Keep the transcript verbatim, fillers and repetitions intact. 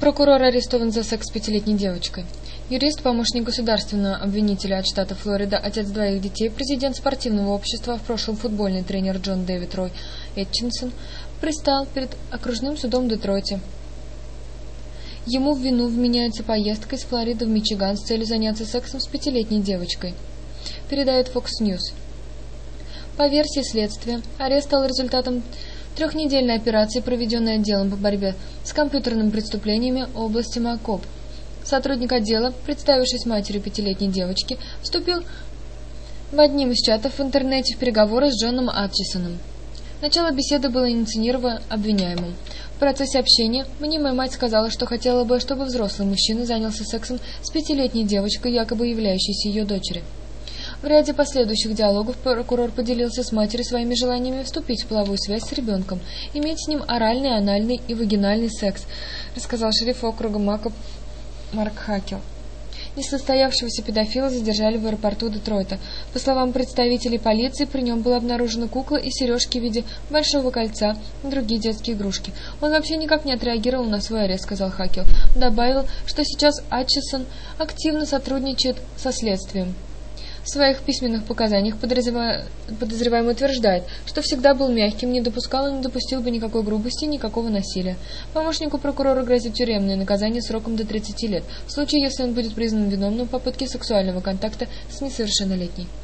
Прокурор арестован за секс с пятилетней девочкой. Юрист, помощник государственного обвинителя от штата Флорида, отец двоих детей, президент спортивного общества, в прошлом футбольный тренер Джон Дэвид Рой Этчинсон, предстал перед окружным судом в Детройте. Ему в вину вменяется поездка из Флориды в Мичиган с целью заняться сексом с пятилетней девочкой. Передает Fox News. По версии следствия, арест стал результатом трехнедельной операции, проведенной отделом по борьбе с компьютерными преступлениями области Макоп. Сотрудник отдела, представившись матерью пятилетней девочки, вступил в одним из чатов в интернете в переговоры с Джоном Атчисоном. Начало беседы было инициировано обвиняемым. В процессе общения мнимая мать сказала, что хотела бы, чтобы взрослый мужчина занялся сексом с пятилетней девочкой, якобы являющейся ее дочерью. В ряде последующих диалогов прокурор поделился с матерью своими желаниями вступить в половую связь с ребенком, иметь с ним оральный, анальный и вагинальный секс, рассказал шериф округа Макоп Марк Хакел. Несостоявшегося педофила задержали в аэропорту Детройта. По словам представителей полиции, при нем была обнаружена кукла и сережки в виде большого кольца и другие детские игрушки. Он вообще никак не отреагировал на свой арест, сказал Хакел. Добавил, что сейчас Атчисон активно сотрудничает со следствием. В своих письменных показаниях подозреваемый утверждает, что всегда был мягким, не допускал и не допустил бы никакой грубости и никакого насилия. Помощнику прокурора грозит тюремное наказание сроком до тридцати лет, в случае, если он будет признан виновным в попытке сексуального контакта с несовершеннолетней.